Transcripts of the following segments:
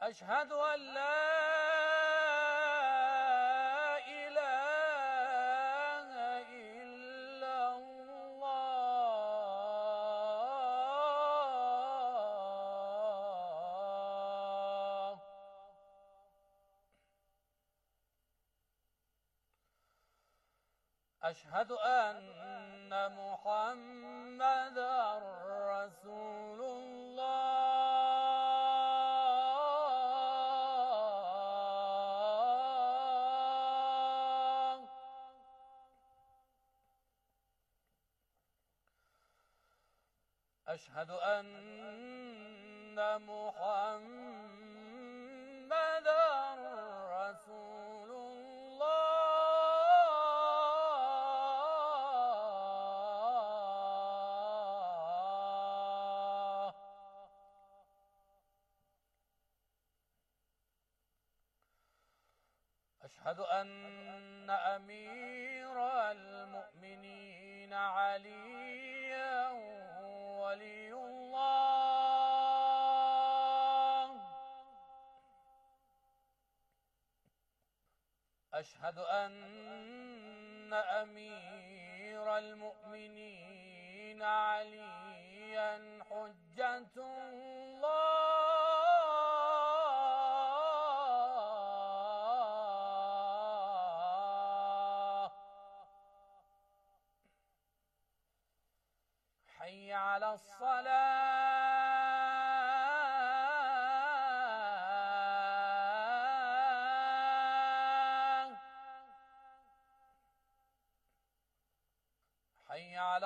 أشهد أن لا إله إلا الله. أشهد أن محمدًا رسول الله. أشهد أن محمدًا رسول الله. أشهد أن أمير المؤمنين عليا ولي الله. أشهد أن أمير المؤمنين عليا حجة الله. حي على الصلاة. حي على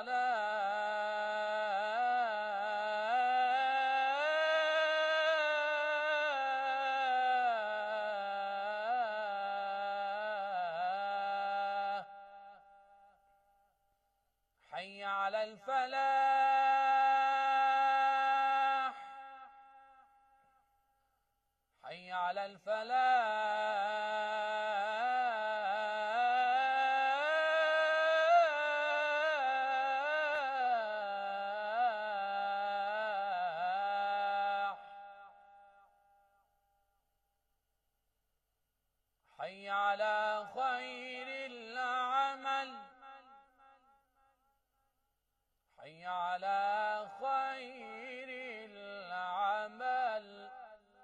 الصلاة. حي على الفلاح. حي على الفلاح. حي على خير العمل. حي على خير العمل.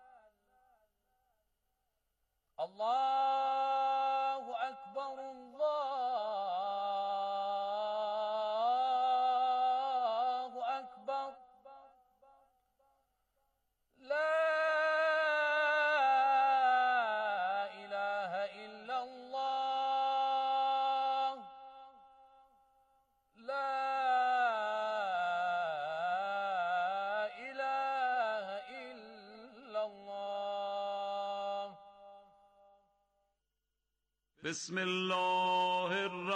الله أكبر الله أكبر. لا إله إلا الله. لا إله إلا الله. بسم الله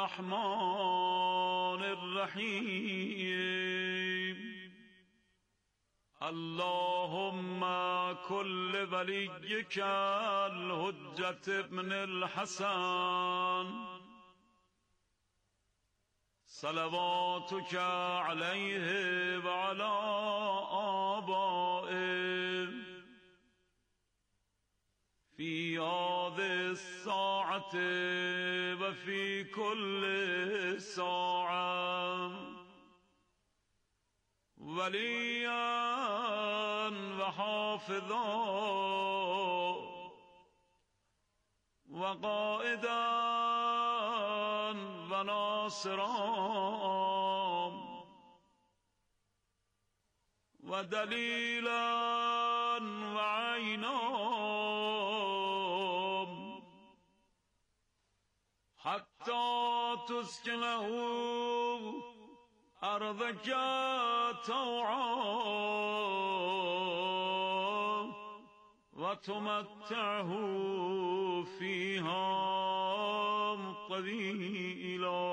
الرحمن الرحيم. اللهم كل وليك الحجة ابن الحسن صلواتك عليه وعلى آبائه في هذه الساعة وفي كل ساعة وليا وحافظا وقائدا وناصرا ودليلا وعينا حتى تسكنه أرضك طوعا وتمتعه فيها طويلا.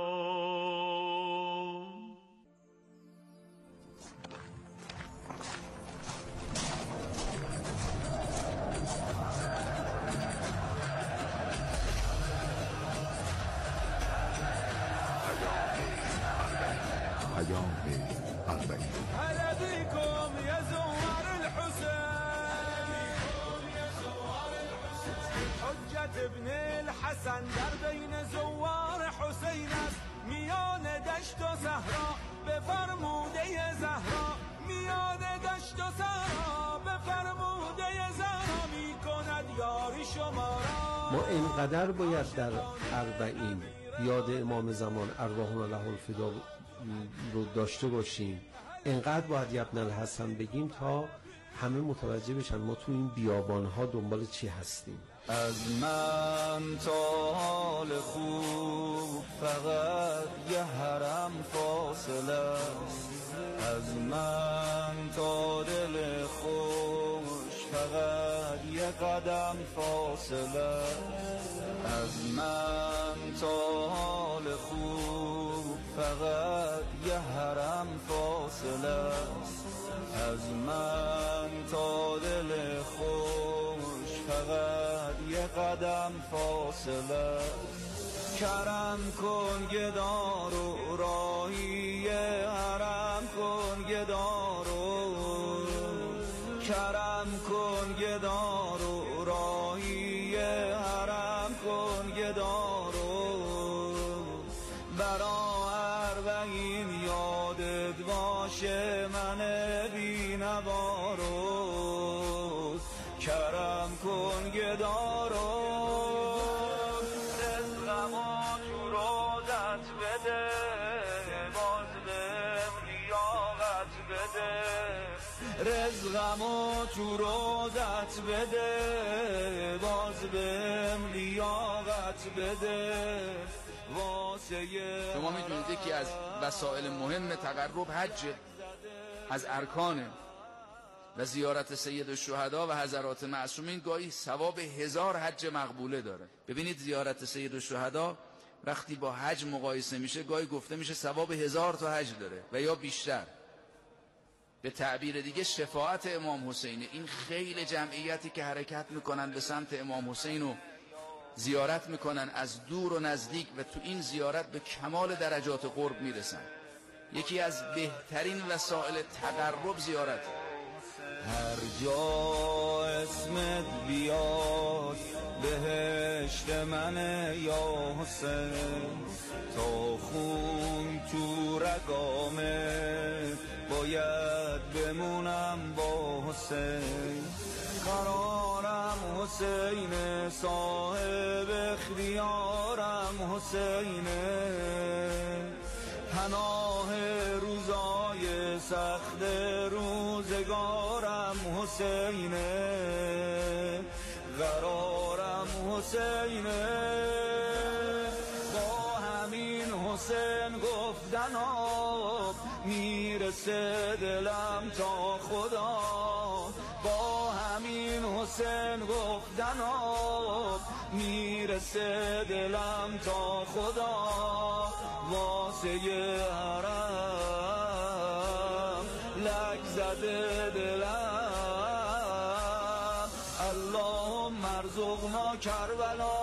هلا بيكم يا زوار الحسين. حجت ابن الحسن در بین زوار حسین است، میان دشت و صحرا به فرموده زهرا، میان دشت و صحرا به فرموده زهرا، میکند یاری شما را. ما اینقدر باید در اربعین یاد امام زمان ارواحنا له الفدا رو داشته باشیم، اینقدر باید ابن الحسن بگیم تا همه متوجه بشن ما تو این بیابان‌ها دنبال چی هستیم. از من تا حال خوب فقط یه حرم فاصله است، از من تا دل خوش فقط یه قدم فاصله است، از من تا حال خوب فقط یه حرم فاصله است، از من تا دل خوش فقط یه قدم فاصله. کرم کن گدارو راهی حرم کن گدارو، کرم کن گدارو راهی حرم کن گدارو، برا اربعین یادت باشه من بینوارو، کرم کن گدارو، رزقمو تو روزت بده باز بهم لیاقت بده، رزقمو تو روزت بده باز بهم لیاقت بده. شما میدونید یکی از وسایل مهم تقرب حج از ارکانه و زیارت سید الشهدا و حضرات معصومین گاهی ثواب 1000 حج مقبوله داره. ببینید زیارت سید الشهدا وقتی با حج مقایسه میشه گاهی گفته میشه ثواب 1000 تا حج داره و یا بیشتر. به تعبیر دیگه شفاعت امام حسینه. این خیلی جمعیتی که حرکت میکنن به سمت امام حسین و زیارت میکنن از دور و نزدیک و تو این زیارت به کمال درجات قرب میرسن. یکی از بهترین وسایل تقرب زیارت. هر جا اسمت بیاد بهشت منه یا حسین، تا خون تو رگامه باید بمونم با حسین، قرارم حسین صاحب اختیارم حسینه، پناه روزای سخت روزگارم حسینه، قرارم حسینه، با همین حسین گفتن ها میرسه دلم تا خدا، با همین حسین گفتن ها میرسه دلم تا خدا، واسه حرم لک زده دلم، اللهم ارزقنا کربلا،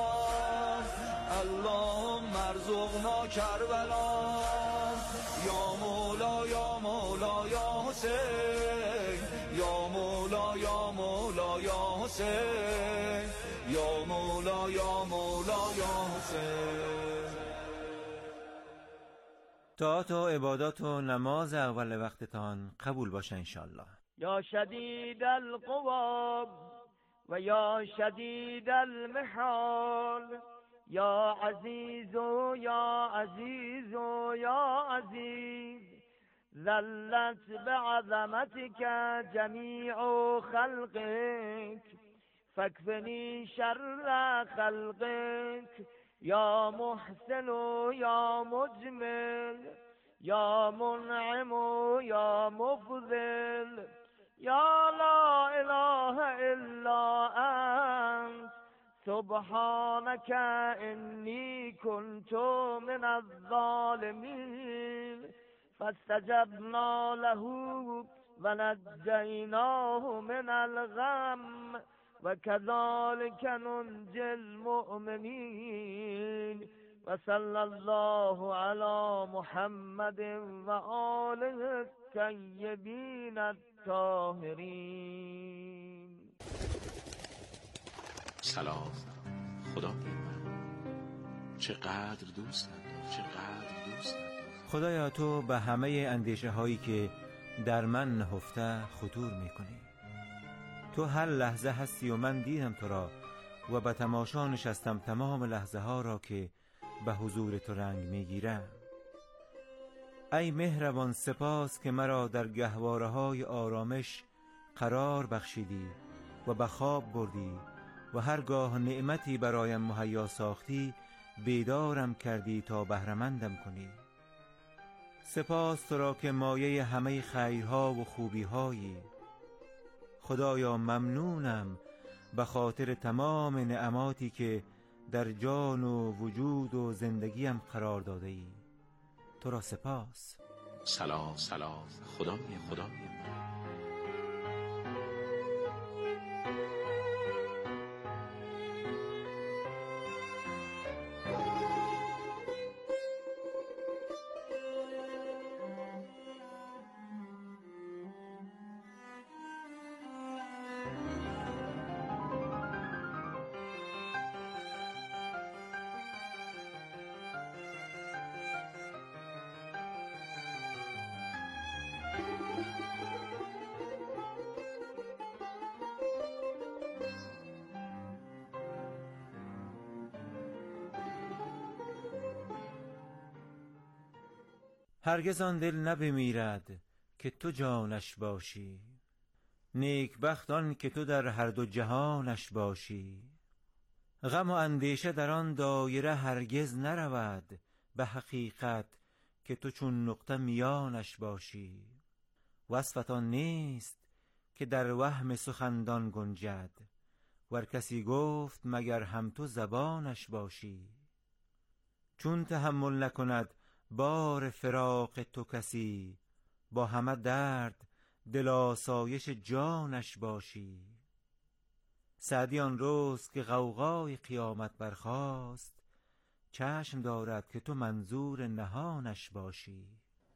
اللهم ارزقنا کربلا، یا مولا یا مولا یا حسین، یا مولا یا مولا یا حسین، یا مولا یا مولا یا حسین. طاعات و عبادات و نماز اول وقتتان قبول باشه انشالله. یا شدید القوا و یا شدید المحال، یا عزیز و یا عزیز و یا عزیز، ذلت بعظمتك جمیع خلقك فاکفنی شر خلقك، یا محسن و یا مجمل، یا منعم و یا مفضل، یا لا اله الا انت سبحانك انی كنت من الظالمین، فاستجبنا له و نجیناه من الغم و كذلك ننجي المؤمنين، و صلی الله علی محمد و آله الطیبین الطاهرین. سلام. چقدر دوست ندارم. خدایا تو به همه اندیشه هایی که در من نهفته خطور میکنی. تو هر لحظه هستی و من دیدم تو را و به تماشا نشستم تمام لحظه ها را که به حضور تو رنگ میگیرم. ای مهربان سپاس که مرا در گهواره های آرامش قرار بخشیدی و به خواب بردی و هرگاه نعمتی برایم مهیا ساختی بیدارم کردی تا بهره‌مندم کنی. سپاس تو را که مایه همه خیرها و خوبی‌هایی. خدایا ممنونم به خاطر تمام نعماتی که در جان و وجود و زندگیم قرار داده ای. تو را سپاس. سلام خدا می هرگز آن دل نبمیرد که تو جانش باشی. نیک بخت آن که تو در هر دو جهانش باشی. غم و اندیشه در آن دایره هرگز نرود، به حقیقت که تو چون نقطه میانش باشی. وصفت آن نیست که در وهم سخندان گنجد، ور کسی گفت مگر هم تو زبانش باشی. چون تحمل نکند بار فراق تو کسی، با همه درد دل آسایش جانش باشی. سعدی آن روز که غوغای قیامت برخاست، چشم دارد که تو منظور نهانش باشی.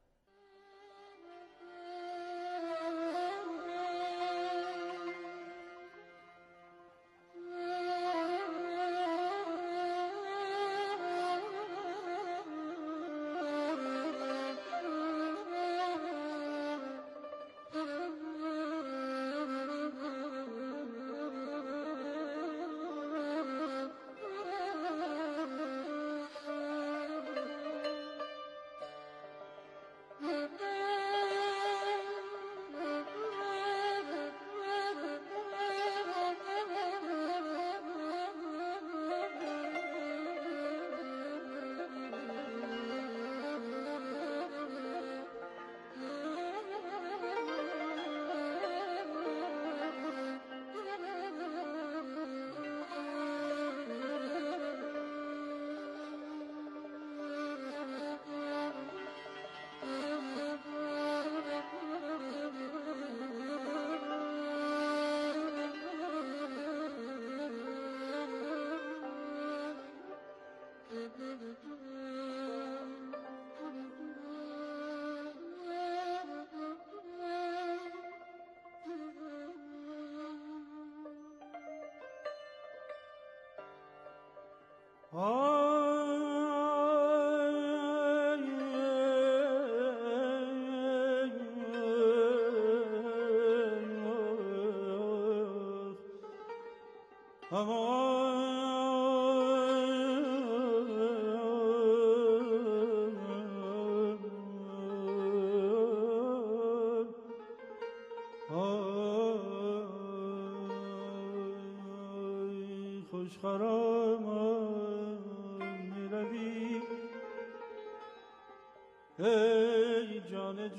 ای جان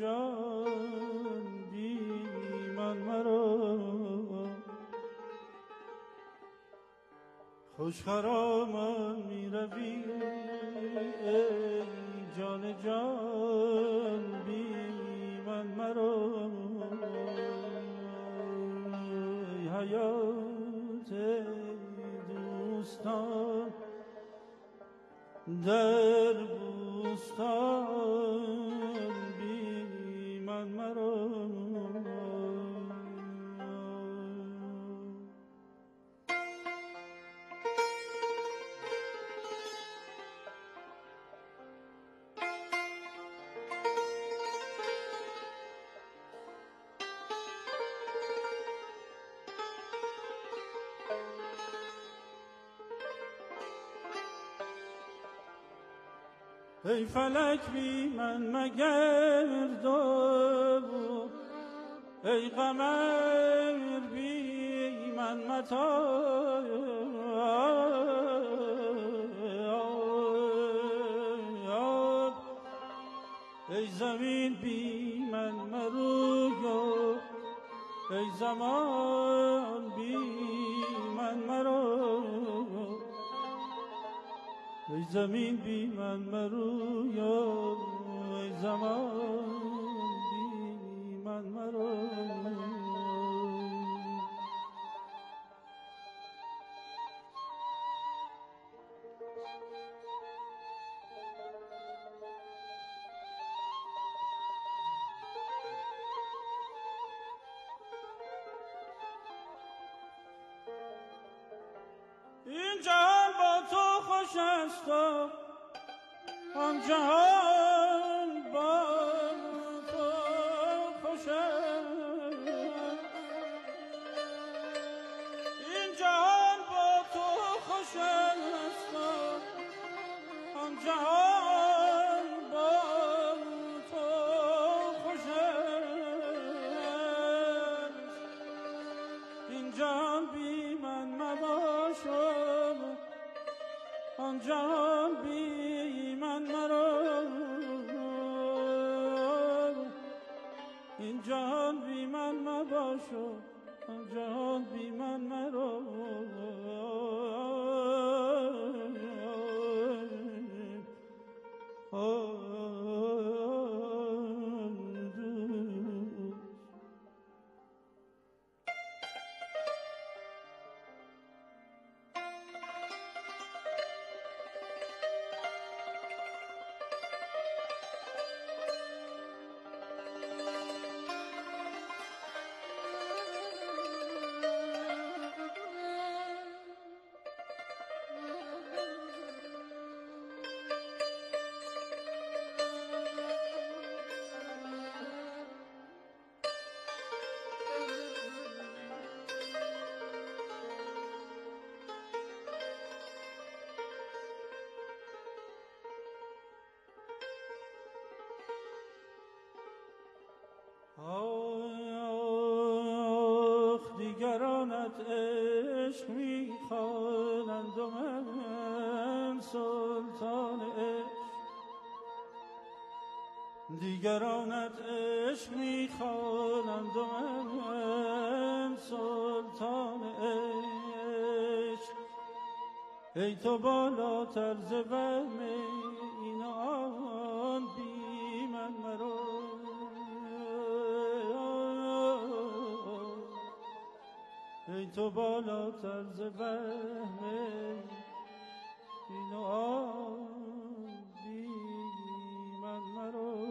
جان بی من مرا، خوش خرامان می روی. ای جان جان بی من مرا، ای حیات دوستان در بوستان بی من مرا. ای فلک بی من مگردو، ای قمر بی من متاب، ای زمین بی من مرویو، ای زمان بی من مرو، ای زمین بی من مرویو، ای زمان بی من مرو. این جهان با تو خوش است و آن جهان با تو خوش است. این جهان با تو خوش است و آن جهان با تو خوش است. این جهان بی من مباش، آن جهان بی من مرو، این جهان بی من مباش، آن جهان بی من مرو. دیگرانت عشق می‌خوانند و من سلطان عشق، دیگرانت عشق می‌خوانند و من سلطان عشق. ای تو بالاتر ز وهم این آن بی من مرو، ای تو بالاتر ز وهم این آن بی من مرو.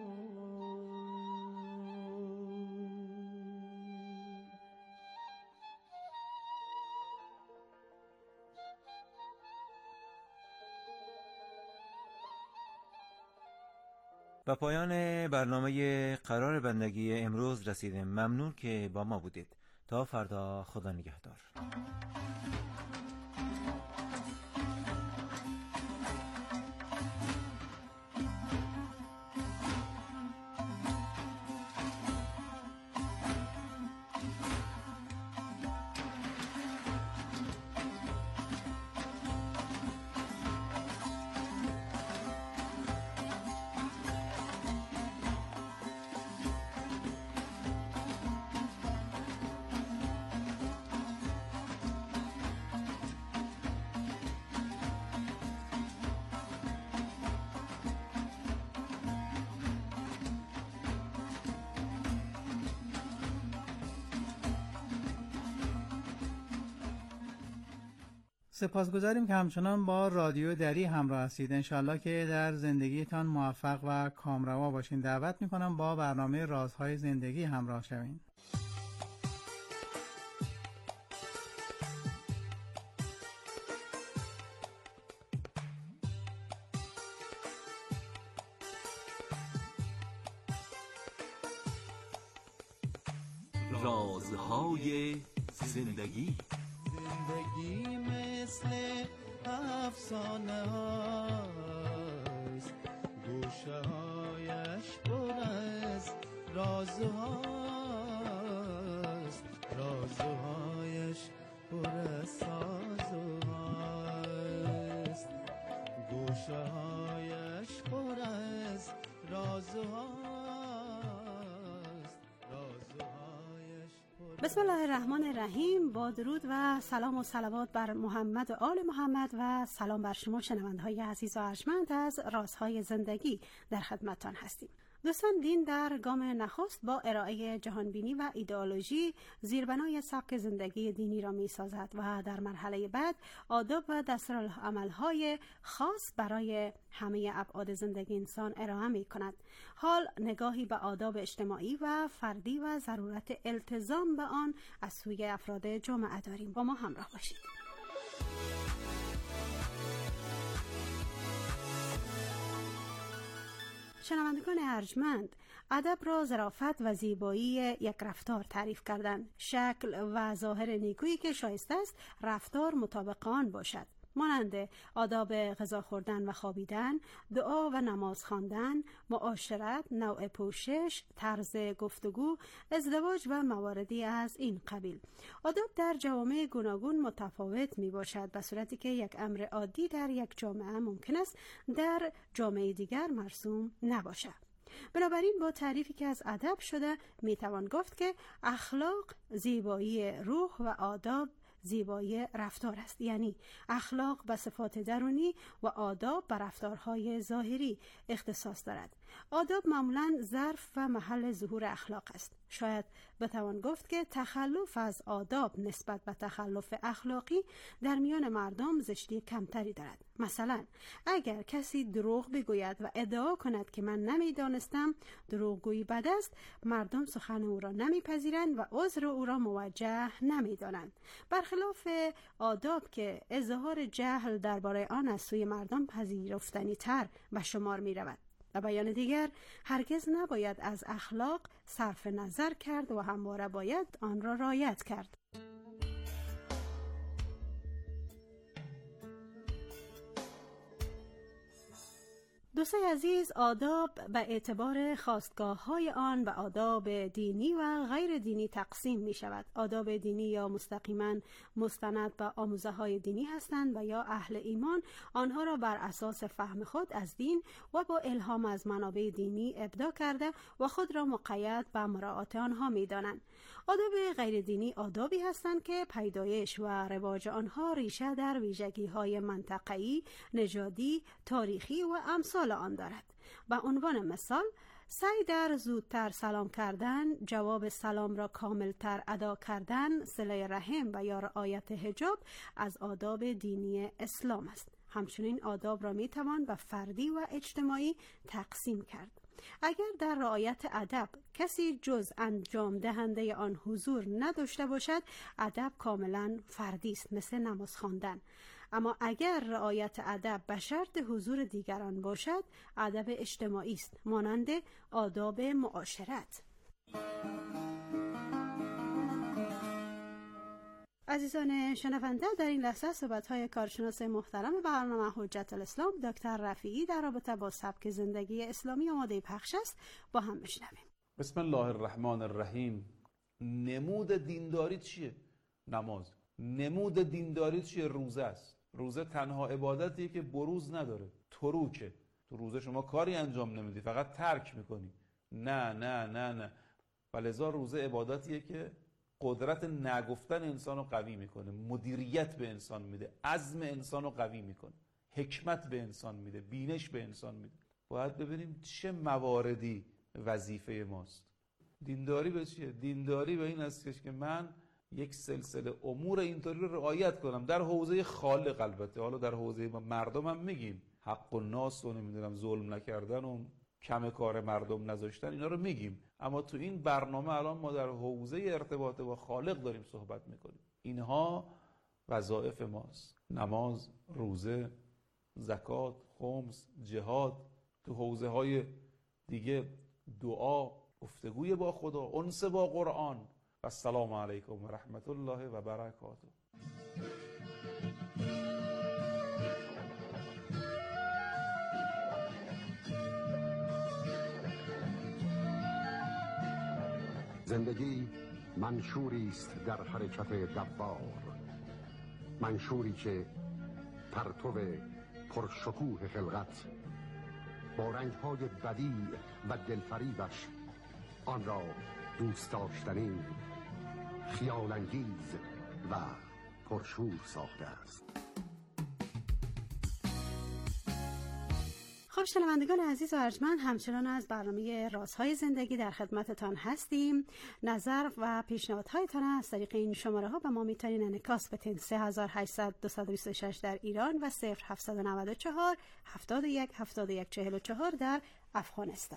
و پایان برنامه قرار بندگی امروز رسیدیم. ممنون که با ما بودید. تا فردا، خدا نگهدار. سپاسگزاریم که همچنان با رادیو دری همراه هستید. انشالله که در زندگیتان موفق و کامروا باشین. دعوت میکنم با برنامه رازهای زندگی همراه شوین. رازهای زندگی. زندگی مثل افسانه هاست، گوشه‌هایش پر از رازهاست، رازهایش پر از سازهاست، گوشه‌هایش پر از رازهاست، رازهایش پر. بسم الله الرحمن الرحیم. با درود و سلام و صلوات بر محمد و آل محمد و سلام بر شما شنونده‌های عزیز و ارجمند از رازهای زندگی در خدمتتان هستیم. دوستان، دین در گام نخست با ارائه جهانبینی و ایدئولوژی زیربنای سبک زندگی دینی را می سازد و در مرحله بعد آداب و دستورالعمل‌های خاص برای همه ابعاد زندگی انسان ارائه می کند. حال نگاهی به آداب اجتماعی و فردی و ضرورت التزام به آن از سوی افراد جامعه داریم. با ما همراه باشید. شنوندگان ارجمند، ادب را ظرافت و زیبایی یک رفتار تعریف کردند. شکل و ظاهر نیکویی که شایسته است رفتار مطابق آن باشد، مانند آداب غذا خوردن و خوابیدن، دعا و نماز خواندن، معاشرت، نوع پوشش، طرز گفتگو، ازدواج و مواردی از این قبیل. آداب در جوامع گوناگون متفاوت می باشد، به صورتی که یک امر عادی در یک جامعه ممکن است در جامعه دیگر مرسوم نباشد. بنابراین با تعریفی که از ادب شده می توان گفت که اخلاق زیبایی روح و آداب زیبایی رفتار است، یعنی اخلاق به صفات درونی و آداب به رفتارهای ظاهری اختصاص دارد. آداب معمولاً ظرف و محل ظهور اخلاق است. شاید بتوان گفت که تخلف از آداب نسبت به تخلف اخلاقی در میان مردم زشتی کمتری دارد. مثلا اگر کسی دروغ بگوید و ادعا کند که من نمیدانستم دروغگویی بد است، مردم سخن او را نمیپذیرند و عذر او را موجه نمیدانند، برخلاف آداب که اظهار جهل درباره آن از سوی مردم پذیرفتنی تر به شمار می رود. و بیان دیگر، هرگز نباید از اخلاق صرف نظر کرد و همواره باید آن را رعایت کرد. دوستان عزیز، آداب به اعتبار خاستگاه‌های آن به آداب دینی و غیر دینی تقسیم می شود. آداب دینی یا مستقیما مستند به آموزه‌های دینی هستند و یا اهل ایمان آنها را بر اساس فهم خود از دین و با الهام از منابع دینی ابداع کرده و خود را مقید به مراعات آنها می دانند. آداب غیر دینی آدابی هستند که پیدایش و رواج آنها ریشه در ویژگی‌های منطقه‌ای، نژادی، تاریخی و امثال آن دارد. به عنوان مثال، سعی در زودتر سلام کردن، جواب سلام را کاملتر ادا کردن، صله رحم و یا رعایت حجاب از آداب دینی اسلام است. همچنین آداب را میتوان به فردی و اجتماعی تقسیم کرد. اگر در رعایت ادب کسی جز انجام دهنده آن حضور نداشته باشد، ادب کاملا فردی است، مثل نماز خواندن. اما اگر رعایت ادب به شرط حضور دیگران باشد، ادب اجتماعی است، مانند آداب معاشرت. عزیزان شنونده، در این لحظه صحبت‌های کارشناس محترم برنامه حجت الاسلام دکتر رفیعی در رابطه با سبک زندگی اسلامی آماده پخش است، با هم بشنویم. بسم الله الرحمن الرحیم. نمود دینداری چیه؟ نماز. نمود دینداری چیه؟ روزه است. روزه تنها عبادتیه که بروز نداره، تروکه. تو روزه شما کاری انجام نمیدی، فقط ترک میکنی. نه نه نه نه. ولذا روزه عبادتیه که قدرت نگفتن انسان رو قوی میکنه، مدیریت به انسان میده، عزم انسان رو قوی میکنه، حکمت به انسان میده، بینش به انسان میده. باید ببینیم چه مواردی وظیفه ماست. دینداری به چیه؟ دینداری به این است که من یک سلسله امور اینطوری رو رعایت کنم در حوزه خالق. البته حالا در حوزه مردم هم میگیم حق الناس و نمیدونم ظلم نکردن و کم کار مردم نذاشتن، اینا رو میگیم. اما تو این برنامه الان ما در حوزه ارتباط با خالق داریم صحبت میکنیم. اینها وظایف ماست: نماز، روزه، زکات، خمس، جهاد. تو حوزه های دیگه دعا، گفتگوی با خدا، انس با قرآن. و السلام علیکم و رحمت الله و برکاته. زندگی منشوری است در حرکت دوار، منشوری که پرتو پرشکوه خلقت با رنگ‌های بدیع و دلفریبش آن را دوست داشتنی، خیال‌انگیز و پرشور ساخته است. خب شنوندگان عزیز و ارجمند، همچنان از برنامه رازهای زندگی در خدمتتان هستیم. نظر و پیشنهادهایتان از طریق این شماره ها به ما میتونین انعکاس بدین: 3800 226 در ایران و 0794 71 71 44 در افغانستان.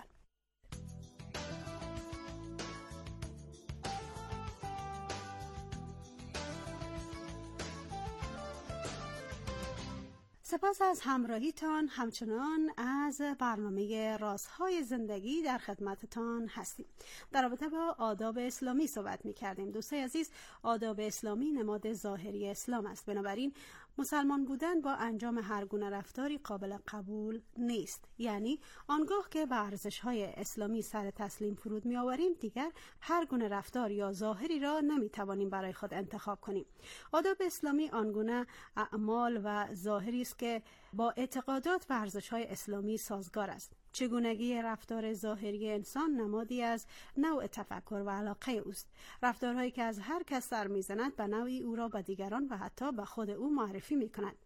سپاس از همراهیتان. همچنان از برنامه رازهای زندگی در خدمتتان هستیم. در رابطه با آداب اسلامی صحبت می کردیم. دوستای عزیز، آداب اسلامی نماد ظاهری اسلام است. بنابراین مسلمان بودن با انجام هر گونه رفتاری قابل قبول نیست. یعنی آنگاه که به ارزش‌های اسلامی سر تسلیم فرود می‌آوریم، دیگر هر گونه رفتار یا ظاهری را نمی‌توانیم برای خود انتخاب کنیم. آداب اسلامی آنگونه اعمال و ظاهری است که با اعتقادات و ارزش‌های اسلامی سازگار است. چگونگی رفتار ظاهری انسان نمادی از نوع تفکر و علاقه اوست. رفتارهایی که از هر کس سر می‌زند به نوعی او را به دیگران و حتی به خود او معرفی می‌کند.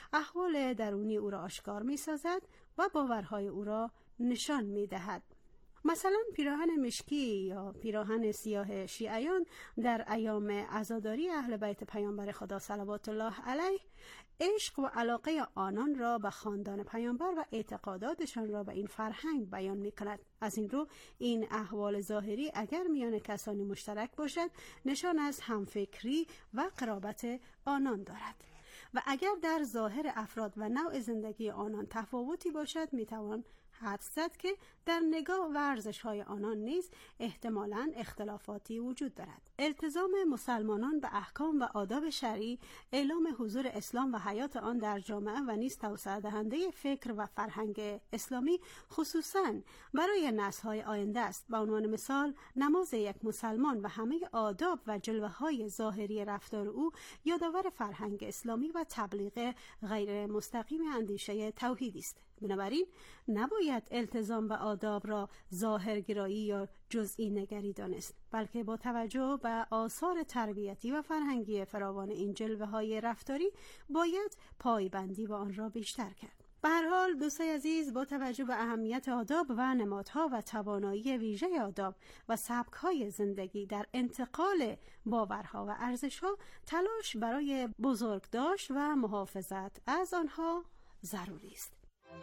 احوال درونی او را آشکار می‌سازد و باورهای او را نشان می‌دهد. مثلا پیراهن مشکی یا پیراهن سیاه شیعیان در ایام عزاداری اهل بیت پیامبر خدا صلوات الله علیه عشق و علاقه آنان را به خاندان پیامبر و اعتقاداتشان را به این فرهنگ بیان می کند. از این رو این احوال ظاهری اگر میان کسانی مشترک باشد، نشان از همفکری و قرابت آنان دارد و اگر در ظاهر افراد و نوع زندگی آنان تفاوتی باشد، میتوان حدس زد که در نگاه و ارزش‌های آنان نیز احتمالاً اختلافاتی وجود دارد. التزام مسلمانان به احکام و آداب شرعی، اعلام حضور اسلام و حیات آن در جامعه و نیز توسعه دهنده فکر و فرهنگ اسلامی خصوصاً برای نسل‌های آینده است. به عنوان مثال، نماز یک مسلمان و همه آداب و جلوه‌های ظاهری رفتار او یادآور فرهنگ اسلامی و تبلیغ غیر مستقیم اندیشه توحیدی است. بنابراین نباید التزام به آداب را ظاهرگرایی یا جزئی نگری دانست، بلکه با توجه به آثار تربیتی و فرهنگی فراوان این جلوه‌های رفتاری باید پایبندی به آن را بیشتر کرد. به هر حال دوستای عزیز، با توجه به اهمیت آداب و نمادها و توانایی ویژه آداب و سبک‌های زندگی در انتقال باورها و ارزش‌ها، تلاش برای بزرگداشت و محافظت از آنها ضروری است.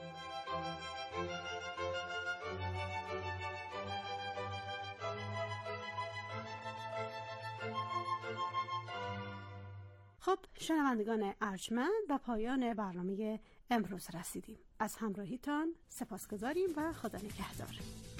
خب شنوندگان ارجمند، به پایان برنامه امروز رسیدیم. از همراهیتان سپاسگزاریم و خدا نگهدار.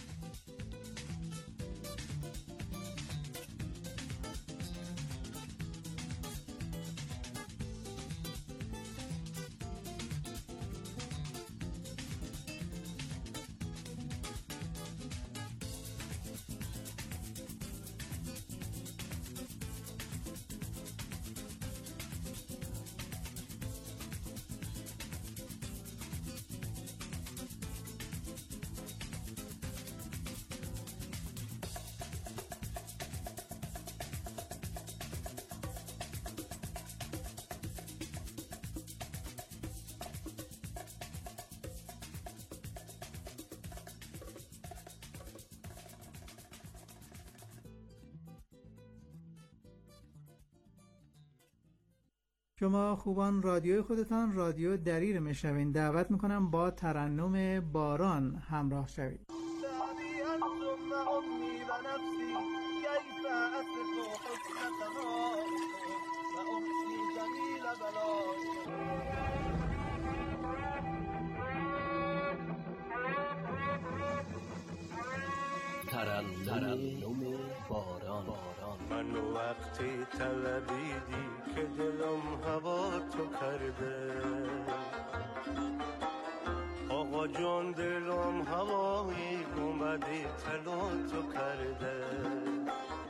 شما خوبان رادیوی خودتان رادیو دری رو میشنوین. دعوت میکنم با ترنم باران همراه شوید. ترنم باران. من وقتی طلبیدی که دلم هوا تو کرده، آقا جان دلم هوایی اومدی طلا تو کرده.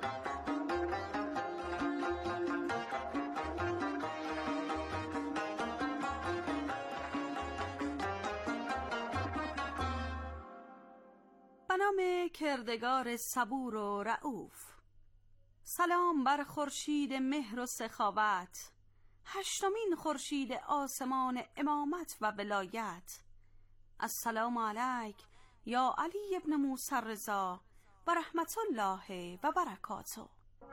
کردگار صبور و رؤوف. سلام بر خورشید مهر و سخاوت، هشتمین خورشید آسمان امامت و ولایت. السلام علیک یا علی ابن موسی الرضا و رحمت الله و برکاته.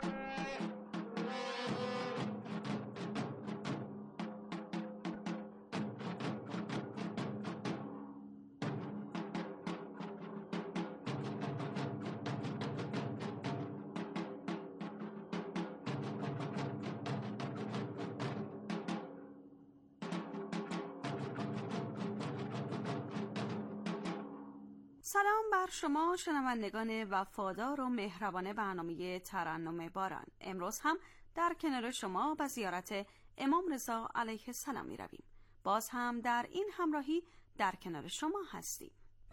سلام بر شما شنوندگان وفادار و مهربان برنامه ترنم باران. امروز هم در کنار شما به زیارت امام رضا علیه السلام می رویم. باز هم در این همراهی در کنار شما هستیم.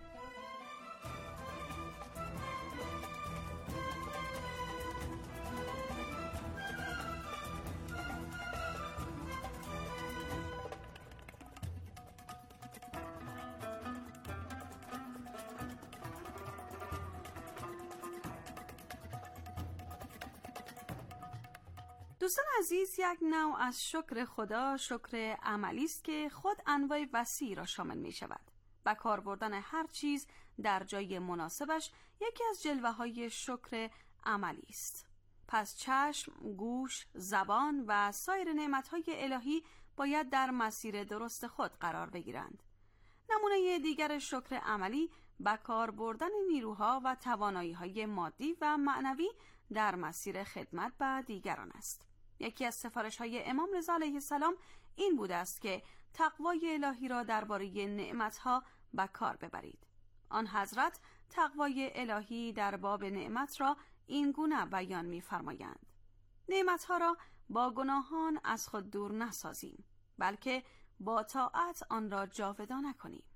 دوستان عزیز، یک نوع از شکر خدا شکر عملی است که خود انواع وسیع را شامل می شود. با کار بردن هر چیز در جای مناسبش یکی از جلوه‌های شکر عملی است. پس چشم، گوش، زبان و سایر نعمت‌های الهی باید در مسیر درست خود قرار بگیرند. نمونه دیگر شکر عملی با کار بردن نیروها و توانایی‌های مادی و معنوی در مسیر خدمت به دیگران است. یکی از سفارش‌های امام رضا علیه السلام این بوده است که تقوای الهی را درباره نعمت‌ها به کار ببرید. آن حضرت تقوای الهی در باب نعمت را این گونه بیان می‌فرمایند: نعمت‌ها را با گناهان از خود دور نسازیم، بلکه با طاعت آن را جاودانه کنیم.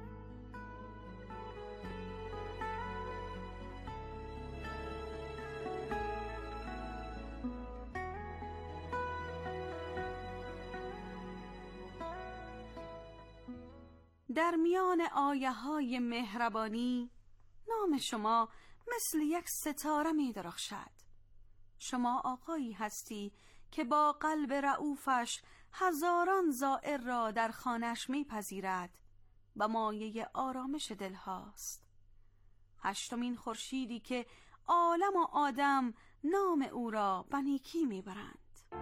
در میان آیه‌های مهربانی نام شما مثل یک ستاره می درخشد. شما آقایی هستی که با قلب رؤوفش هزاران زائر را در خانه‌اش می‌پذیرد و مایه آرامش دلهاست. هشتمین خورشیدی که عالم و آدم نام او را به نیکی می‌برند.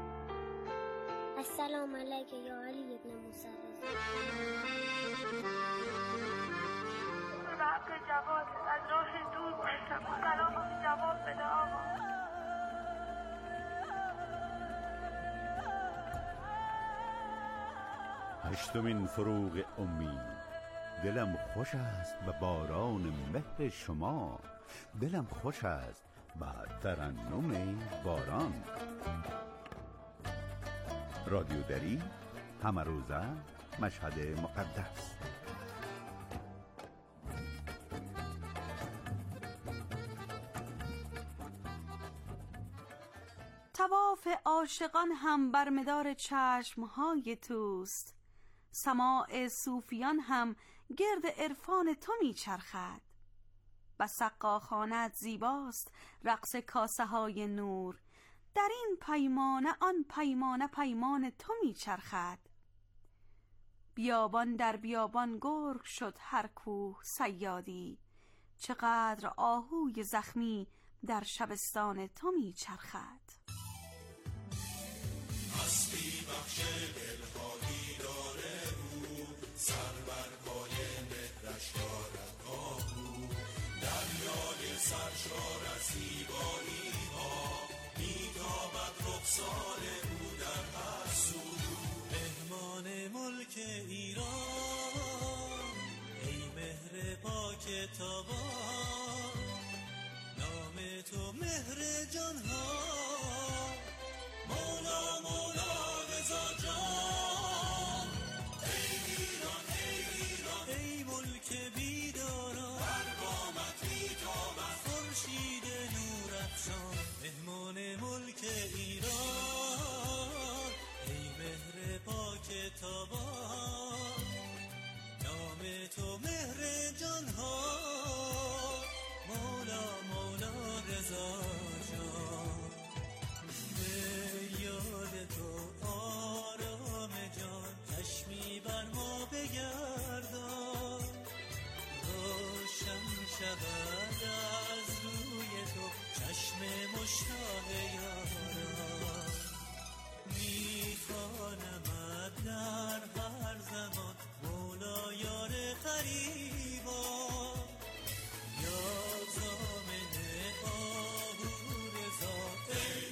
السلام علیک یا علی ابن موسی به حق جواد از راه دور باشم، سلام جواب بده آقا. هشتمین فروغ امید. دلم خوش است به باران مهر شما، دلم خوش است به ترنم باران. رادیو دری، همه روزه، مشهد مقدس. طواف عاشقان هم بر مدار چشمهای توست، سماع صوفیان هم گرد عرفان تو میچرخد. و سقاخانت زیباست رقص کاسه های نور، در این پیمانه آن پیمانه پیمان تو میچرخد. بیابان در بیابان گرگ شد هر کوه صیادی، چقدر آهوی زخمی در شبستان تو میچرخد. هستی بخش دلها دیدار او، سر بر پای مهرش دارد آهو. دریای سرشار از زیبایی ها، میتابد رخسار او در هر سو. مهمان ملک ایران، ای مهر پاک تابان، نام تو مهر جان ها، مولا مولا رضا جان. ای ایران ای ایران، ای ملک بیداران، بر بامت میتابد خورشید نور افشان. مهمان ملک ایران، ای مهر پاک تابان، نام تو مهر جان ها، مولا مشتاق یاران میخوانمت در هر زمان مولا یار قریبان یا زامن آهو رضا ای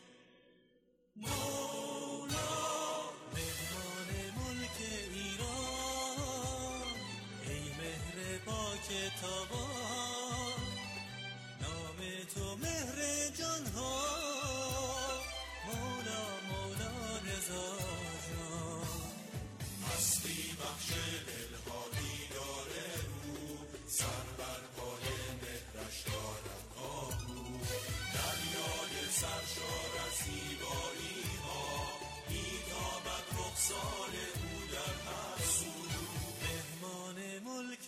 مولا مهمان ملک ایران ای مهر پاک تابان نام تو مهر جانها مولا مولا رضا جان هستی بخش دلها دیدار رو سر بر پای مهرش دارد آهو دریای سرشار از زیبایی ها میتابد رخسار او در هر سو مهمان ملک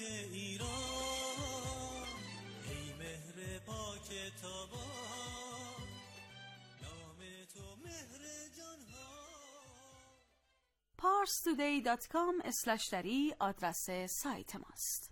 ایران ای مهر پاک تابان نام تو مهر جانها parstoday.com/dari آدرس سایت ماست.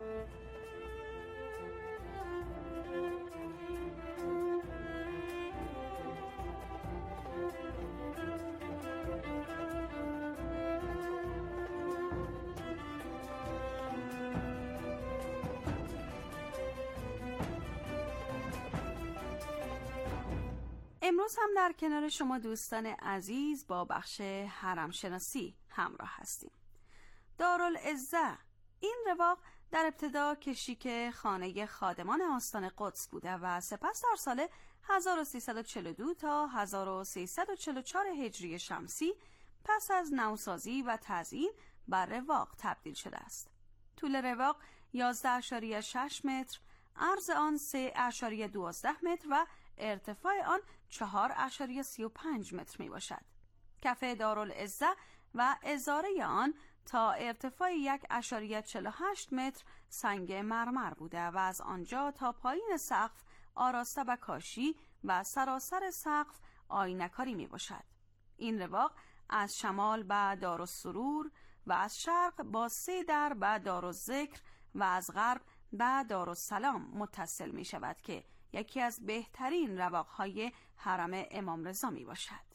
امروز هم در کنار شما دوستان عزیز با بخش حرم شناسی همراه هستیم. دارالعزه این رواق در ابتدا کشیک خانه خادمان آستان قدس بوده و سپس در سال 1342 تا 1344 هجری شمسی پس از نوسازی و تزیین بر رواق تبدیل شده است. طول رواق 11.6 متر، عرض آن 3.12 متر و ارتفاع آن 4.35 متر می باشد. کف دارالعزه و ازاره آن تا ارتفاع 1.48 متر سنگ مرمر بوده و از آنجا تا پایین سقف آراسته و کاشی و سراسر سقف آینه‌کاری می باشد. این رواق از شمال به دارالسرور و از شرق با 3 در به دارالذکر و از غرب به دارالسلام متصل می شود که یکی از بهترین رواق‌های حرم امام رضا می باشد.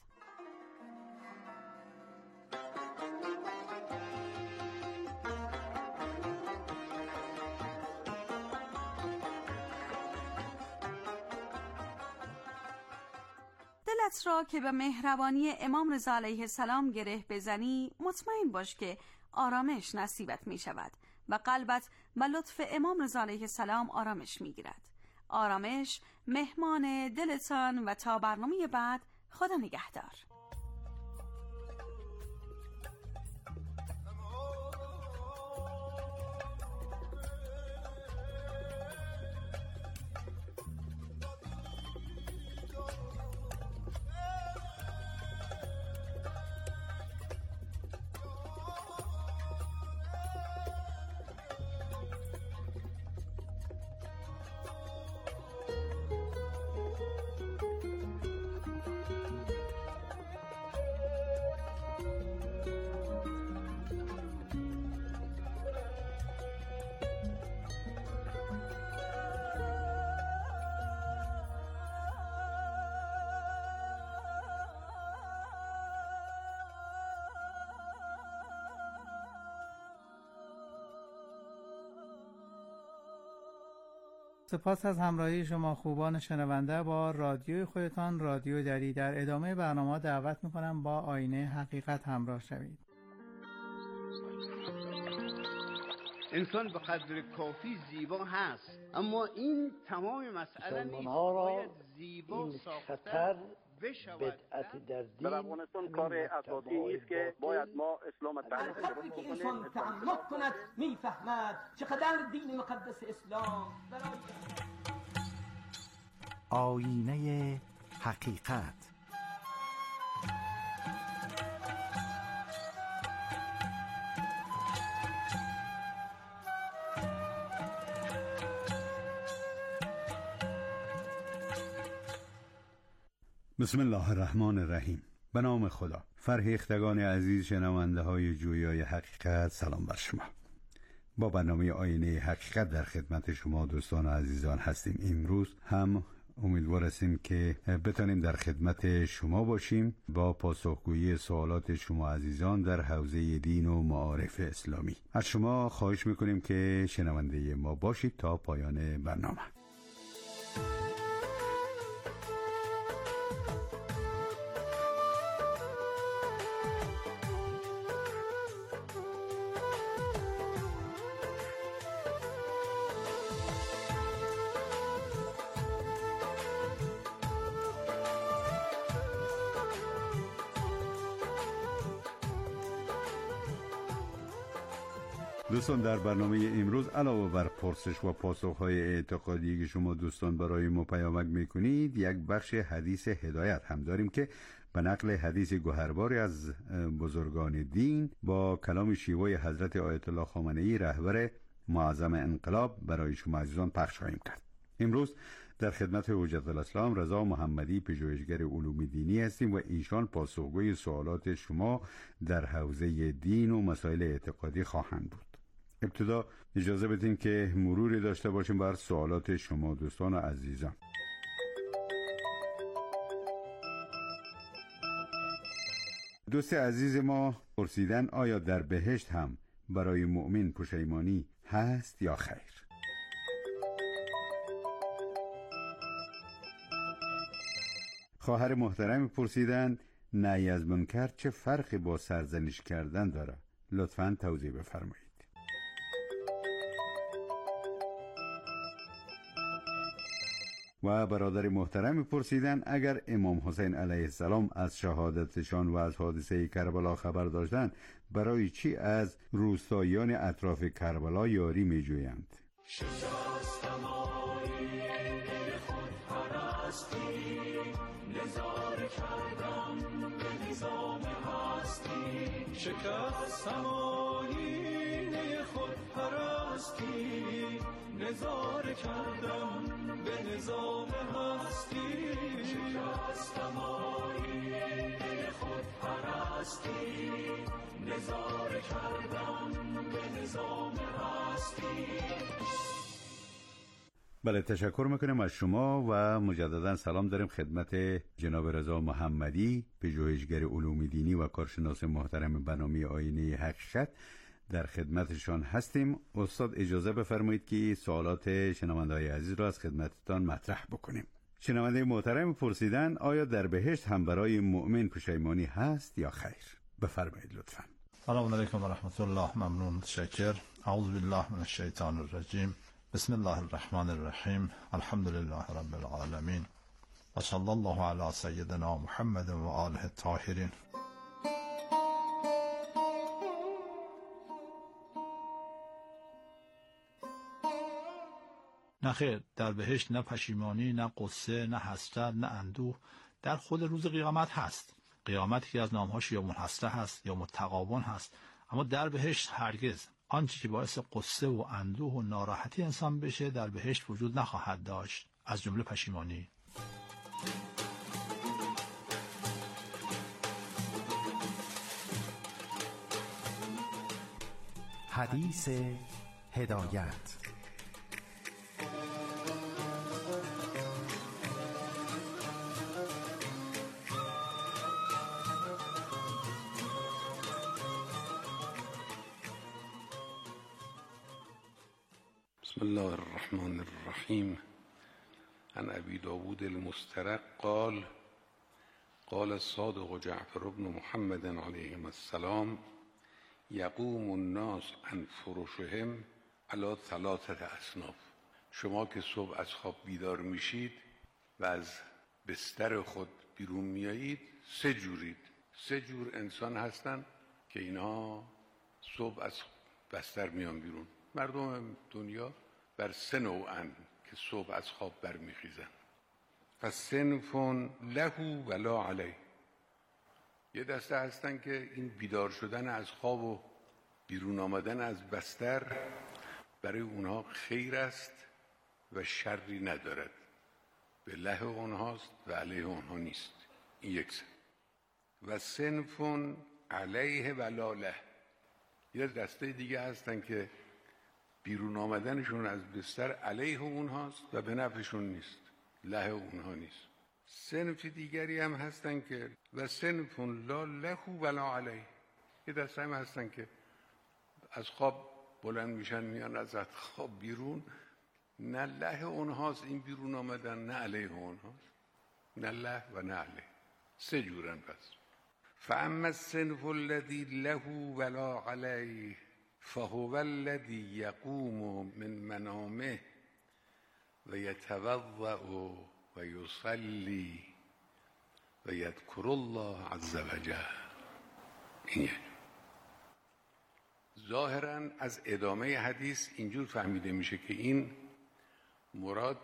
دلت را که به مهربانی امام رضا علیه السلام گره بزنی مطمئن باش که آرامش نصیبت می شود و قلبت به لطف امام رضا علیه السلام آرامش می گیرد. آرامش مهمان دلتان و تا برنامه بعد خدا نگهدار. سپاس از همراهی شما خوبان شنونده با رادیوی خودتان رادیو دری. در ادامه برنامه دعوت میکنم با آینه حقیقت همراه شوید. انسان به قدر کافی زیبا هست، اما این تمام مسئله نیست. باید زیبا ساختن بدعت در دین. در افغانستان کار اساسی است که باید ما اسلام تعریف درست بکنیم. انسان تعمق کند میفهمد چقدر دین مقدس اسلام آینه حقیقت. بسم الله الرحمن الرحیم. به نام خدا. فرهیختگان عزیز شنونده های جویای حقیقت، سلام بر شما. با برنامه آینه حقیقت در خدمت شما دوستان و عزیزان هستیم. امروز هم امیدوار هستیم که بتانیم در خدمت شما باشیم با پاسخگویی سوالات شما عزیزان در حوزه دین و معارف اسلامی. از شما خواهش میکنیم که شنونده ما باشید تا پایان برنامه. دوستان، در برنامه امروز علاوه بر پرسش و پاسخ‌های اعتقادی که شما دوستان برای ما پیامک میکنید، یک بخش حدیث هدایت هم داریم که به نقل حدیث گوهرباری از بزرگان دین با کلام شیوای حضرت آیت الله خامنه‌ای رهبر معظم انقلاب برای شما عزیزان پخش خواهیم کرد. امروز در خدمت حجت الاسلام رضا محمدی پژوهشگر علوم دینی هستیم و ایشان پاسخگوی سوالات شما در حوزه دین و مسائل اعتقادی خواهند بود. ابتدا اجازه بدین که مروری داشته باشیم بر سوالات شما دوستان و عزیزان. دوست عزیز ما پرسیدن آیا در بهشت هم برای مؤمن پشیمانی هست یا خیر؟ خواهر محترم پرسیدن نهی از منکر چه فرقی با سرزنش کردن داره؟ لطفاً توضیح بفرمایید. و برادر محترم پرسیدن اگر امام حسین علیه السلام از شهادتشان و از حادثه کربلا خبر داشتند، برای چی از روستاییان اطراف کربلا یاری می جویند؟ شکستم آیین خود پرستی، نظاره کردم به نظام هستی. شکستم آیین خود پرستی، نظاره کردم به نظام هستی. شکستم آیین خود پرستی، نظاره کردم به نظام هستی. بله، تشکر میکنم از شما و مجددا سلام داریم خدمت جناب رضا محمدی پژوهشگر علوم دینی و کارشناس محترم برنامه آینه حقیقت. در خدمتشان هستیم. استاد اجازه بفرمایید که سوالات شنونده‌های عزیز را از خدمتتان مطرح بکنیم. شنونده محترم پرسیدن آیا در بهشت هم برای مؤمن پشیمانی هست یا خیر؟ بفرمایید لطفاً. سلام علیکم و رحمت الله. ممنون، متشکر. اعوذ بالله من الشیطان الرجیم. بسم الله الرحمن الرحیم. الحمد لله رب العالمین و صلی الله علی سیدنا محمد و آله الطاهرین. نه خیر، در بهشت نه پشیمانی، نه قصه، نه حسرت، نه اندوه. در خود روز قیامت هست. قیامت که از نامهاش یا منحسره هست یا متقابن هست، اما در بهشت هرگز آنچه که باعث قصه و اندوه و ناراحتی انسان بشه در بهشت وجود نخواهد داشت، از جمله پشیمانی. حدیث هدایت. بسم الله الرحمن الرحیم. عن ابی داود المسترق قال قال الصادق جعفر بن محمد علیه السلام یقوم الناس عن فرشهم علی ثلاثه اصناف. شما که صبح از خواب بیدار میشید و از بستر خود بیرون میایید، سه جورید. سه جور انسان هستن که اینها صبح از بستر میان بیرون. مردم دنیا بر سه نوعن که صبح از خواب برمیخیزن. فصنف له ولا علیه. یه دسته هستن که این بیدار شدن از خواب و بیرون آمدن از بستر برای اونها خیر است و شری ندارد، به له اونهاست و علیه اونها نیست. این یک سن. و صنف علیه ولا له. یه دسته دیگه هستن که بیرون آمدنشون از بستر علیه اونهاست و به نفعشون نیست. له اونها نیست. صنف دیگری هم هستن که و صنف لا له ولا علیه. یه دسته هم هستن که از خواب بلند میشن میان از خواب بیرون، نه له اونهاست این بیرون آمدن، نه علیه اونهاست، نه له و نه علیه. سه جورن. پس فاما الصنف الذی له ولا علیه فهو الذی یقوم من منامه و یتوضأ و یصلی و یذکر الله عز وجل. این ظاهراً از ادامه حدیث اینجور فهمیده میشه که این مراد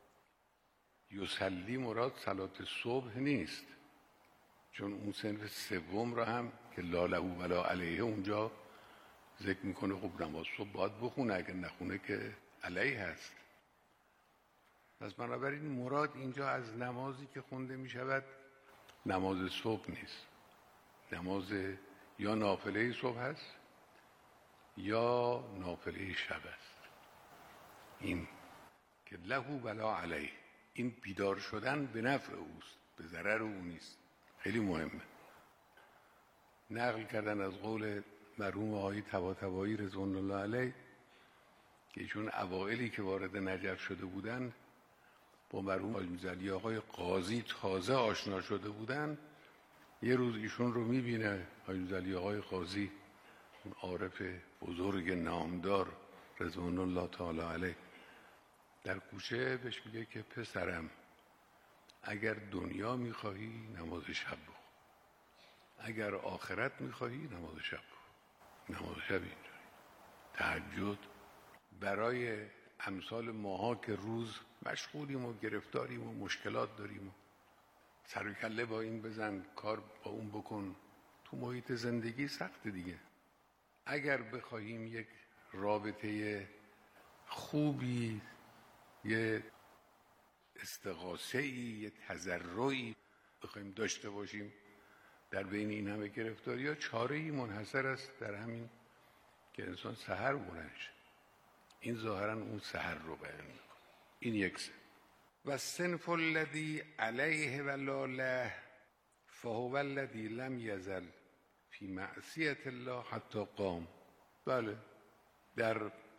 یصلی مراد صلات صبح نیست، چون اون صنف سوم را هم که لا له ولا علیه اونجا ذکر میکنه خب نماز صبح باید بخونه، اگر نخونه که علیه هست. پس بنابراین مراد اینجا از نمازی که خونده میشود نماز صبح نیست، نماز یا نافله صبح هست یا نافله شب است. این که له ولا علیه، این بیدار شدن به نفع اوست، به ضرر او نیست. خیلی مهمه. نقل کردن از قول مرحوم آقای طباطبایی رضوان الله علیه که ایشون اوائلی که وارد نجف شده بودن با مرحوم حاج میرزا آقای قاضی تازه آشنا شده بودن، یه روز ایشون رو میبینه حاج میرزا آقای قاضی، اون عارف بزرگ نامدار رضوان الله تعالی علیه، در کوچه بهش میگه که پسرم اگر دنیا میخواهی نماز شب بخون، اگر آخرت میخواهی نماز شب بخون. نماز شب اینجوری تهجد. برای امثال ماها که روز مشغولیم و گرفتاریم و مشکلات داریم و سر و کله با این بزن کار با اون بکن، تو محیط زندگی سخت دیگه. اگر بخواهیم یک رابطه خوبی، یه استغاثه‌ای، یه تضرعی بخوایم داشته باشیم در بین این همه گرفتاری‌ها، چاره‌ای منحصر است در همین که انسان سحر بلند شه. این ظاهراً اون سحر رو بیان می‌کنه. این یک سن. و صنف الذی علیه ولا له فهو الذی لم یزل فی معصیت الله حتی قام. بله، در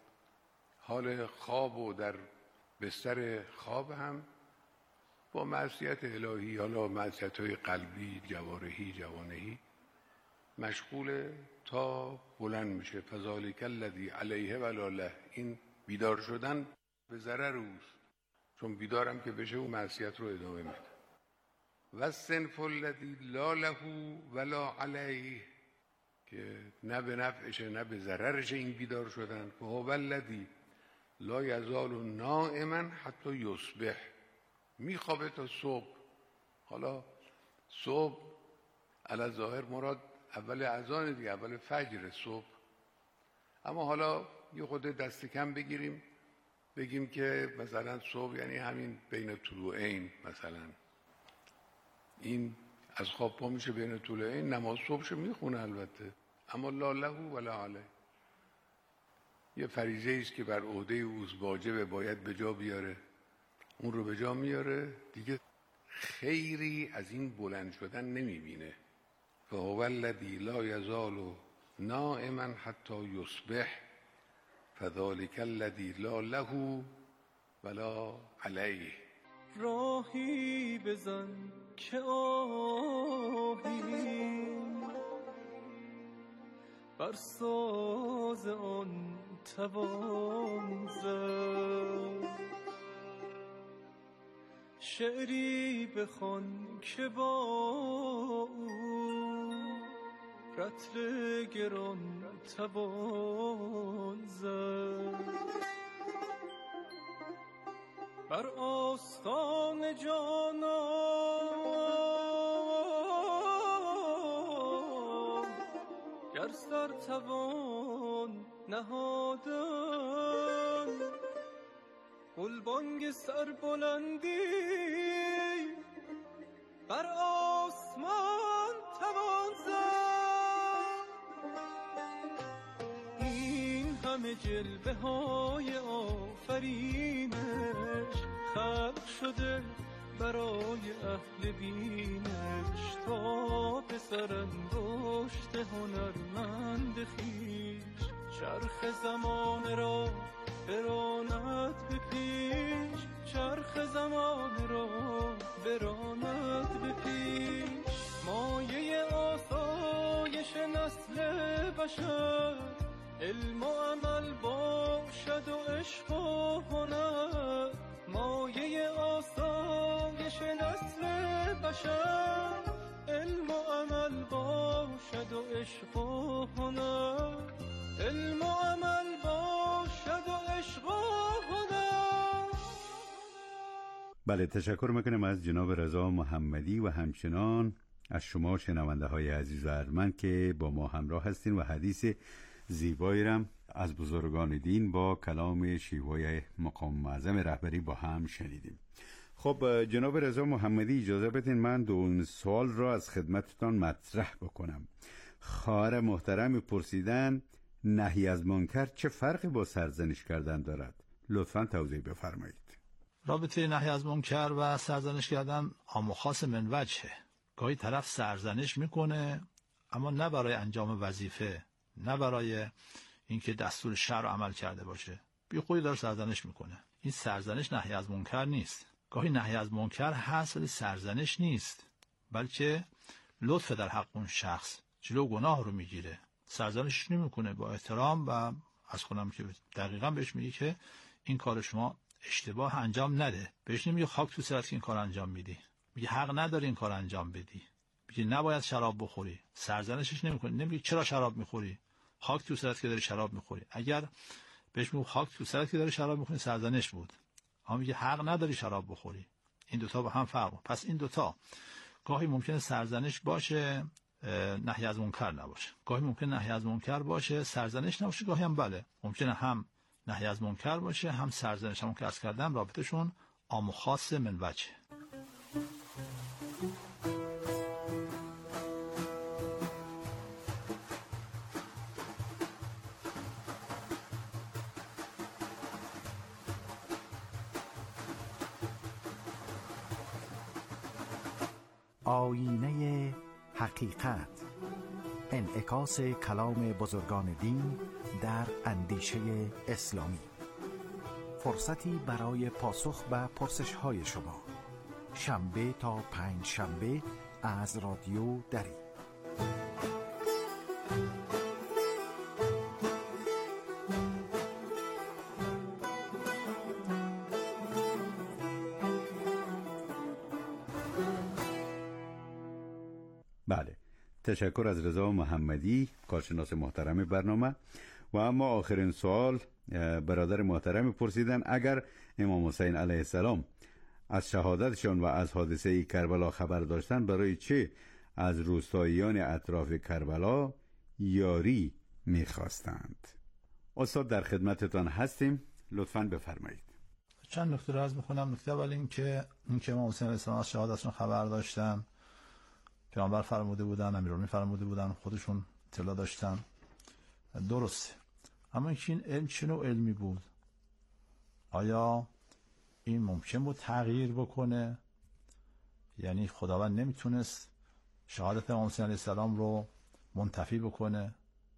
حال خواب و در بستر خواب هم با معصیت الهی، حالا معصیت‌های قلبی، جوارحی، جوانحی، مشغول تا بلند میشه. فذلک الذی علیه ولا له، این بیدار شدن به ضرر اوست، چون بیدارم که بشه اون معصیت رو ادامه میده. و صنف الذی لا له ولا علیه، که نه به نفعشه نه به ضررشه این بیدار شدن. فهو الذی لا یزال نائما حتی یصبح، میخوابه تا صبح. حالا صبح علی ظاهر مراد اول اذان دیگه، اول فجر صبح، اما حالا یه خود دست کم بگیریم بگیم که مثلا صبح یعنی همین بین طلوعین، مثلا این از خواب پا میشه بین طلوعین، نماز صبحشو میخونه البته، اما لا له ولا علیه، یه فریضه است که بر عهده اوست، واجبه، باید به جا بیاره، اون رو به جا میاره دیگه، خیری از این بلند شدن نمیبینه. فهو الذی لا یزال نائما حتی یصبح فذلک الذی لا له ولا علیه. راهی بزن که آهی بر ساز آن توان زد، شعری بخوان که با او رطل گران توان زد، بر آستان جانان گر سر توان نهادن، گلبانگ سربلندی بر آسمان توان زد. این همه همه جلوه های آفرینش خلق شده برای اهل بینش تا به سرانگشت هنرمند خویش چرخ زمان را براند به پیش چرخ زمان را براند به پیش مایه آسایش نسل بشر علم و عمل باشد و عشق و هنر مایه آسایش نسل بشر علم و عمل باشد و عشق و هنر علم و عمل باشد و عشق و هنر. بله، تشکر میکنم از جناب رضا محمدی و همچنان از شما شنونده های عزیز و ارجمند که با ما همراه هستین و حدیث زیبایی رم از بزرگان دین با کلام شیوای مقام معظم رهبری با هم شنیدیم. خب جناب رضا محمدی، اجازه بدین من دوم سوال را از خدمتتان مطرح بکنم. خواهر محترم پرسیدن نهی از منکر چه فرقی با سرزنش کردن دارد؟ لطفاً توضیح بفرمایید. رابطه نهی از منکر و سرزنش کردن عام و خاص من وجهه. گاهی طرف سرزنش میکنه اما نه برای انجام وظیفه، نه برای اینکه دستور شرع عمل کرده باشه، بی خودی داره سرزنش میکنه. این سرزنش نهی از منکر نیست. گاهی نهی از منکر هست ولی سرزنش نیست، بلکه لطف در حق اون شخص، جلو گناه رو میگیره، سرزنش نمیکنه، با احترام و از کنم که دقیقاً بهش میگه که این کار شما اشتباه انجام نده. بهش نمیگه خاک تو سرت که این کار انجام میدی، میگه حق نداری این کار انجام بدی، میگه نباید شراب بخوری، سرزنشش نمیکنه، نمیگه چرا شراب میخوری، خاک تو سرت که داری شراب میخوری. اگر بهش میگه خاک تو سرت که داری شراب میخوری سرزنش بود، اما میگه حق نداری شراب بخوری. این دوتا با هم فرق. پس این دوتا گاهی ممکنه سرزنش باشه نهی از منکر نباشه، گاهی ممکنه نهی از منکر باشه سرزنش نباشه، گاهی هم بله ممکنه هم نهی از منکر باشه هم سرزنش. همون که عرض کردم رابطهشون عام و خاص من وجه. آینه حقیقت، انعکاس کلام بزرگان دین در اندیشه اسلامی. فرصتی برای پاسخ به پرسش‌های شما، شنبه تا پنج شنبه از رادیو دری. بله، تشکر از رضا محمدی، کارشناس محترم برنامه. و اما آخرین سوال برادر محترم پرسیدن اگر امام حسین علیه السلام از شهادتشان و از حادثه کربلا خبر داشتن، برای چه از روستاییان اطراف کربلا یاری میخواستند؟ استاد در خدمتتان هستیم، لطفاً بفرمایید. چند نکته رو عرض می‌کنم. نکته اول این که امام حسین علیه السلام از شهادتشون خبر داشتن، پیامبر فرموده بودن، امیرالمومنین فرموده بودن، خودشون اطلاع داشتن، درسته. اما این علم چه نوع علمی بود؟ آیا این ممکن بود تغییر بکنه؟ یعنی خداوند نمیتونست شهادت امام حسین علیه السلام رو منتفی بکنه؟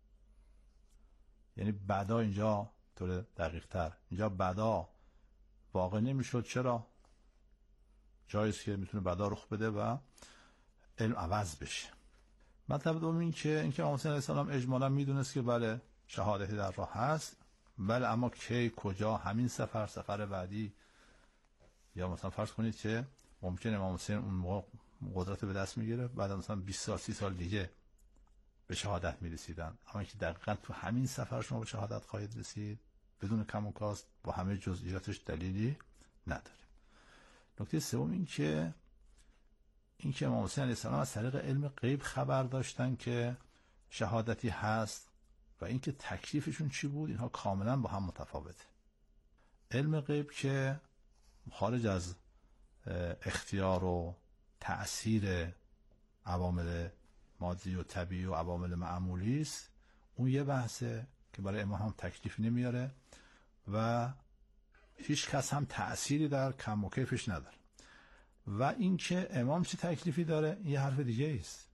یعنی بعدا اینجا طور دقیق تر اینجا بعدا واقع نمیشد. چرا؟ جاییست که میتونه بعدا رخ بده و علم عوض بشه. مطلب دوم این که امام حسین علیه السلام اجمالا میدونست که بله شهادتی در راه هست، بله اما کی، کجا، همین سفر بعدی، یا مثلا فرض کنید که ممکنه امام حسین اون موقع قدرت به دست میگیره، بعد مثلا 20 سال 30 سال دیگه به شهادت میرسیدن، اما که دقیقاً تو همین سفر شما به شهادت خواهید رسید بدون کم و کاست، با همه جزئیاتش دلیلی نداره. نکته سوم این که امام حسین علیه السلام از طریق علم غیب خبر داشتن که شهادتی هست و اینکه تکلیفشون چی بود، اینها کاملا با هم متفاوته. علم غیب که خارج از اختیار و تأثیر عوامل مادی و طبیعی و عوامل معمولی است، اون یه بحثه که برای امام هم تکلیف نمیاره و هیچ کس هم تأثیری در کم و کیفش نداره. و اینکه امام چه تکلیفی داره یه حرف دیگه است.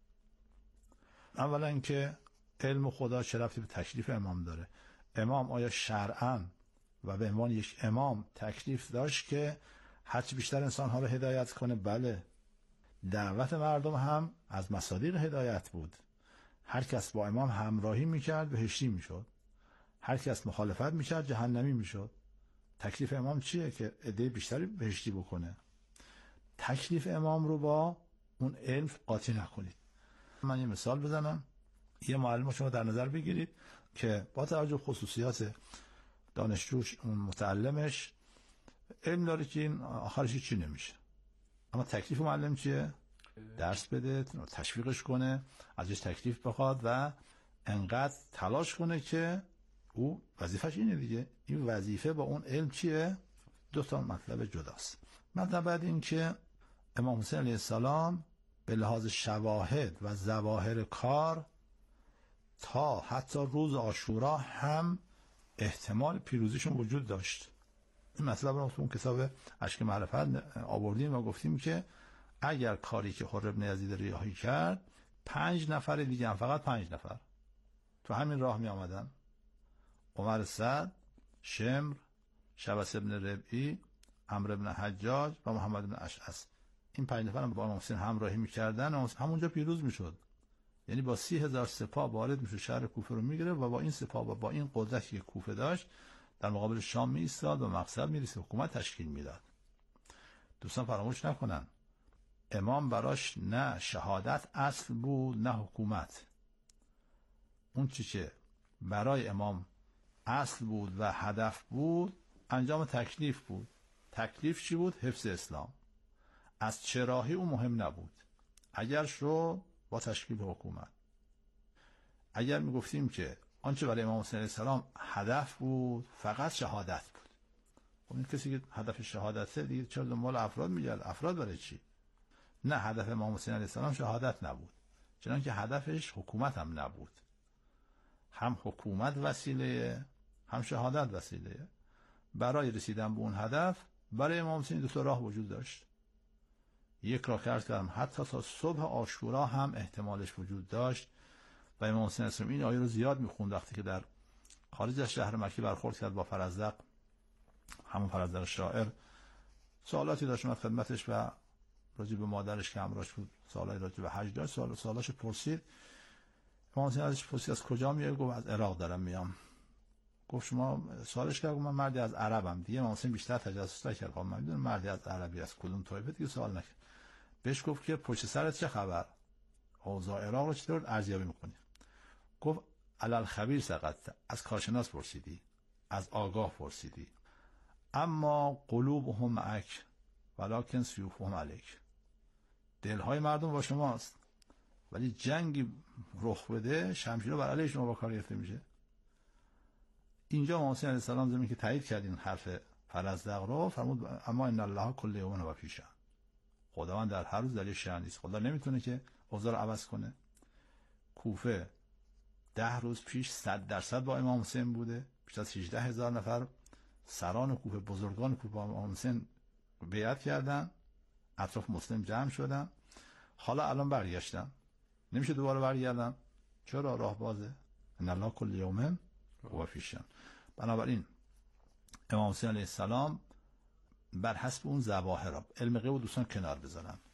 اولا اینکه علم خدا چه ربطی به تکلیف امام داره؟ امام آیا شرعاً و به عنوان یک امام تکلیف داشت که هرچی بیشتر انسان‌ها رو هدایت کنه؟ بله. دعوت مردم هم از مصادیق هدایت بود. هر کس با امام همراهی میکرد بهشتی میشد، هر کس مخالفت میکرد جهنمی میشد. تکلیف امام چیه؟ که عده بیشتری بهشتی بکنه. تکلیف امام رو با اون علم قاطی نکنید. من یه مثال بزنم. یه معلم شما در نظر بگیرید که با توجه به خصوصیات دانشجوش، اون متعلمش، علم داره که این آخرش چی نمیشه، اما تکلیف معلم چیه؟ درس بده، تشویقش کنه، ازش تکلیف بخواد و انقدر تلاش کنه که او وظیفش اینه دیگه. این وظیفه با اون علم چیه؟ دو تا مطلب جداست. مطلب بعد این که امام حسین علیه السلام به لحاظ شواهد و ظواهر کار تا حتی روز عاشورا هم احتمال پیروزیشون وجود داشت. این مطلب رو تو اون کتاب اشک معرفت آوردیم و گفتیم که اگر کاری که حر بن یزید ریاحی کرد 5 نفر دیگه هم، فقط 5 نفر تو همین راه می آمدن، عمر سعد، شمر، شبس ابن ربعی، عمرو بن حجاج و محمد بن اشعث، این 5 نفر هم با امام حسین همراهی می‌کردن، همونجا پیروز می‌شد. یعنی با 30,000 سپاه وارد میشه، شهر کوفه رو میگیره و با این سپاه و با این قدرتی که کوفه داشت در مقابل شام می ایستاد و مقصد میرسید، حکومت تشکیل میداد. دوستان فراموش نکنن امام براش نه شهادت اصل بود نه حکومت. اون چی که برای امام اصل بود و هدف بود انجام تکلیف بود. تکلیف چی بود؟ حفظ اسلام. از چه راهی اون مهم نبود. اگر شد با تشکیل حکومت. اگر میگفتیم که آنچه برای امام حسین علیه السلام هدف بود فقط شهادت بود، خب این کسی که هدف شهادته دیگه چرا دنبال افراد میگرد؟ افراد برای چی؟ نه، هدف امام حسین علیه السلام شهادت نبود، چنانکه هدفش حکومت هم نبود. هم حکومت وسیله، هم شهادت وسیله. برای رسیدن به اون هدف برای امام حسین دو تا راه وجود داشت. یک راه کردم حتی تا صبح عاشورا هم احتمالش وجود داشت و امام حسین علیه السلام این آیه رو زیاد میخوند وقتی که در خارج از شهر مکی برخورد کرد با فرزدق، همون فرزدق شاعر. سوالاتی داشت اومد خدمتش و راجع به مادرش که همراهش بود سوالاتی راجع به حج داشت، سوالاش پرسید. امام حسین ازش پرسید از کجا میای؟ گفت از عراق دارم میام. گفت شما سوالش کرد؟ من مردی از عربم. دیگه امام حسین بیشتر تجسس نکرد، من میدونم مردی از عربی از کدوم طایفه، دیگه سوال نکرد. بهش گفت که پشت سرت چه خبر؟ اوضاع عراق رو چطور ارزیابی میکنی؟ گفت علل خبیر سقط، از کارشناس پرسیدی، از آگاه پرسیدی. اما قلوبهم معک ولکن سیوفهم علیک. دلهای مردم با شماست ولی جنگی رخ بده شمشیر بر علیه شما با کار گرفته میشه. اینجا امام حسین علیه السلام زمین که تایید کرد این حرف فرزدق رو، فرمود اما ان الله کل یوم و فی شأن. خداوند در هر روز در یه شأن است. خدا نمیتونه که اوضاع رو عوض کنه. کوفه 10 روز پیش 100% با امام حسین بوده، بیش از 18,000 نفر سران کوفه، بزرگان کوفه با امام حسین بیعت کردن، اطراف مسلم جمع شدن. حالا الان برگشتن، نمیشه دوباره برگردن. چرا؟ راه بازه. ان الله کل یوم و فی شأن. بنابراین امام حسین علیه السلام بر حسب اون ظواهر، علم غیب و دوستان کنار بذارن،